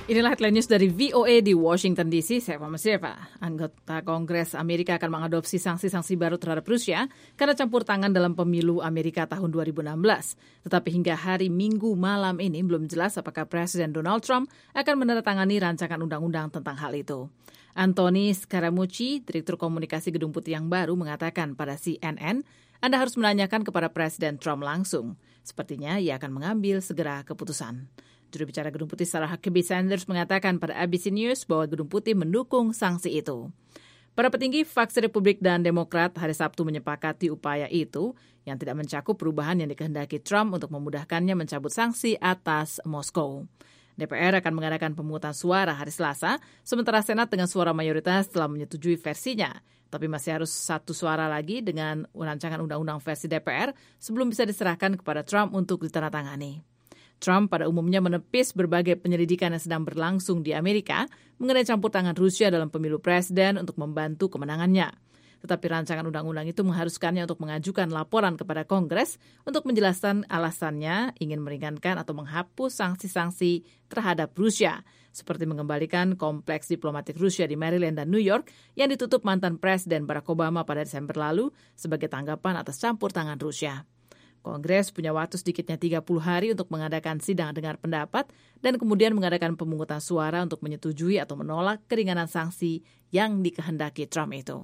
Inilah headline news dari VOA di Washington DC. Saya Fahma Siva. Anggota Kongres Amerika akan mengadopsi sanksi-sanksi baru terhadap Rusia karena campur tangan dalam pemilu Amerika tahun 2016. Tetapi hingga hari Minggu malam ini belum jelas apakah Presiden Donald Trump akan menandatangani rancangan undang-undang tentang hal itu. Anthony Scaramucci, Direktur Komunikasi Gedung Putih yang baru, mengatakan pada CNN, Anda harus menanyakan kepada Presiden Trump langsung. Sepertinya ia akan mengambil segera keputusan. Juru bicara Gedung Putih Sarah Huckabee Sanders mengatakan pada ABC News bahwa Gedung Putih mendukung sanksi itu. Para petinggi faksi Republik dan Demokrat hari Sabtu menyepakati upaya itu yang tidak mencakup perubahan yang dikehendaki Trump untuk memudahkannya mencabut sanksi atas Moskow. DPR akan mengadakan pemungutan suara hari Selasa, sementara Senat dengan suara mayoritas telah menyetujui versinya. Tapi masih harus satu suara lagi dengan rancangan undang-undang versi DPR sebelum bisa diserahkan kepada Trump untuk ditandatangani. Trump pada umumnya menepis berbagai penyelidikan yang sedang berlangsung di Amerika mengenai campur tangan Rusia dalam pemilu presiden untuk membantu kemenangannya. Tetapi rancangan undang-undang itu mengharuskannya untuk mengajukan laporan kepada Kongres untuk menjelaskan alasannya ingin meringankan atau menghapus sanksi-sanksi terhadap Rusia, seperti mengembalikan kompleks diplomatik Rusia di Maryland dan New York yang ditutup mantan Presiden Barack Obama pada Desember lalu sebagai tanggapan atas campur tangan Rusia. Kongres punya waktu sedikitnya 30 hari untuk mengadakan sidang dengar pendapat dan kemudian mengadakan pemungutan suara untuk menyetujui atau menolak keringanan sanksi yang dikehendaki Trump itu.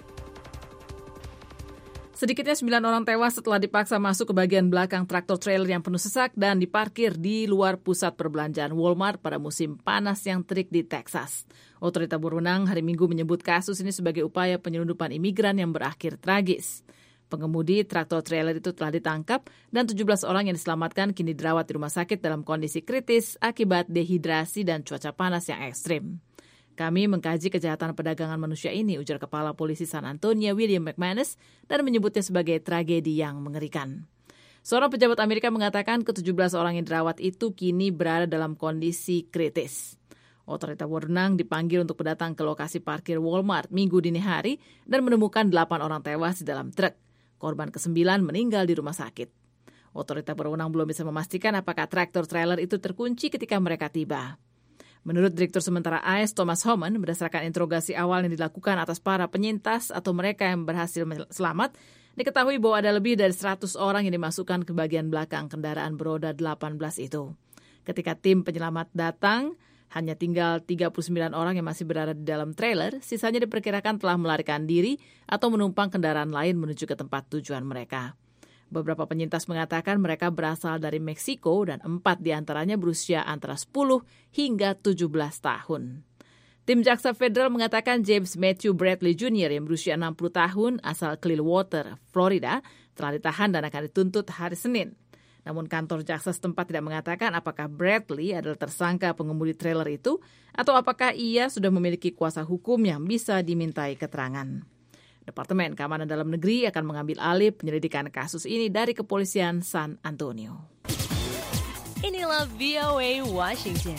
Sedikitnya 9 orang tewas setelah dipaksa masuk ke bagian belakang traktor trailer yang penuh sesak dan diparkir di luar pusat perbelanjaan Walmart pada musim panas yang terik di Texas. Otoritas berwenang hari Minggu menyebut kasus ini sebagai upaya penyelundupan imigran yang berakhir tragis. Pengemudi traktor trailer itu telah ditangkap dan 17 orang yang diselamatkan kini dirawat di rumah sakit dalam kondisi kritis akibat dehidrasi dan cuaca panas yang ekstrim. Kami mengkaji kejahatan perdagangan manusia ini, ujar Kepala Polisi San Antonio William McManus, dan menyebutnya sebagai tragedi yang mengerikan. Seorang pejabat Amerika mengatakan ke-17 orang yang dirawat itu kini berada dalam kondisi kritis. Otoritas berwenang dipanggil untuk datang ke lokasi parkir Walmart Minggu dini hari dan menemukan 8 orang tewas di dalam truk. Korban ke-9 meninggal di rumah sakit. Otoritas berwenang belum bisa memastikan apakah traktor trailer itu terkunci ketika mereka tiba. Menurut Direktur Sementara ICE Thomas Homan, berdasarkan interogasi awal yang dilakukan atas para penyintas atau mereka yang berhasil selamat, diketahui bahwa ada lebih dari 100 orang yang dimasukkan ke bagian belakang kendaraan beroda 18 itu. Ketika tim penyelamat datang, hanya tinggal 39 orang yang masih berada di dalam trailer, sisanya diperkirakan telah melarikan diri atau menumpang kendaraan lain menuju ke tempat tujuan mereka. Beberapa penyintas mengatakan mereka berasal dari Meksiko dan 4 diantaranya berusia antara 10 hingga 17 tahun. Tim Jaksa Federal mengatakan James Matthew Bradley Jr. yang berusia 60 tahun asal Clearwater, Florida, telah ditahan dan akan dituntut hari Senin. Namun kantor jaksa setempat tidak mengatakan apakah Bradley adalah tersangka pengemudi trailer itu atau apakah ia sudah memiliki kuasa hukum yang bisa dimintai keterangan. Departemen Keamanan Dalam Negeri akan mengambil alih penyelidikan kasus ini dari Kepolisian San Antonio. Inilah VOA Washington.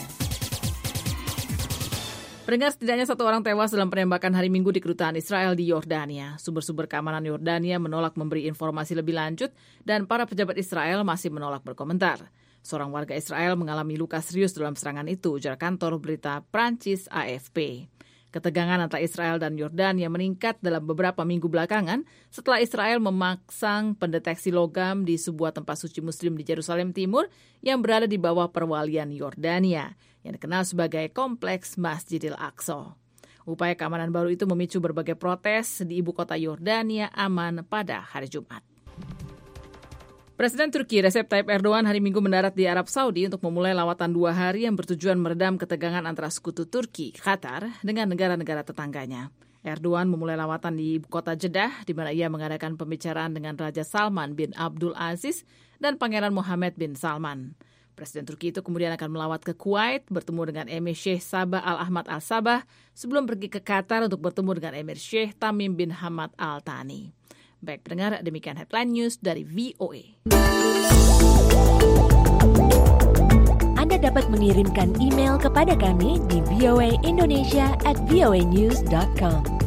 Pendengar, setidaknya 1 orang tewas dalam penembakan hari Minggu di kedutaan Israel di Yordania. Sumber-sumber keamanan Yordania menolak memberi informasi lebih lanjut dan para pejabat Israel masih menolak berkomentar. Seorang warga Israel mengalami luka serius dalam serangan itu, ujar kantor berita Prancis AFP. Ketegangan antara Israel dan Yordania meningkat dalam beberapa minggu belakangan setelah Israel memasang pendeteksi logam di sebuah tempat suci Muslim di Yerusalem Timur yang berada di bawah perwalian Yordania, yang dikenal sebagai Kompleks Masjidil Aqsa. Upaya keamanan baru itu memicu berbagai protes di ibu kota Yordania aman pada hari Jumat. Presiden Turki Recep Tayyip Erdogan hari Minggu mendarat di Arab Saudi untuk memulai lawatan 2 hari yang bertujuan meredam ketegangan antara sekutu Turki, Qatar, dengan negara-negara tetangganya. Erdogan memulai lawatan di ibu kota Jeddah, di mana ia mengadakan pembicaraan dengan Raja Salman bin Abdul Aziz dan Pangeran Mohammed bin Salman. Presiden Turki itu kemudian akan melawat ke Kuwait, bertemu dengan Emir Sheikh Sabah Al-Ahmad Al-Sabah, sebelum pergi ke Qatar untuk bertemu dengan Emir Sheikh Tamim bin Hamad Al-Thani. Baik pendengar, demikian headline news dari VOA. Anda dapat mengirimkan email kepada kami di voaindonesia@voanews.com.